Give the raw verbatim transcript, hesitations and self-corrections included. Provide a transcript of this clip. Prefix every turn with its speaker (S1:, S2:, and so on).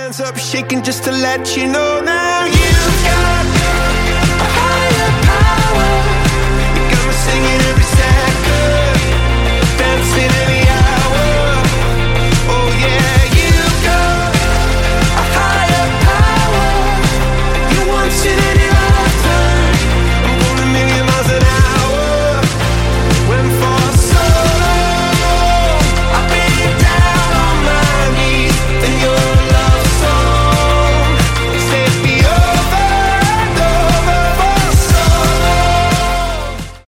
S1: hands up, shaking just to let you know now you've got a higher power. You got me singing every second.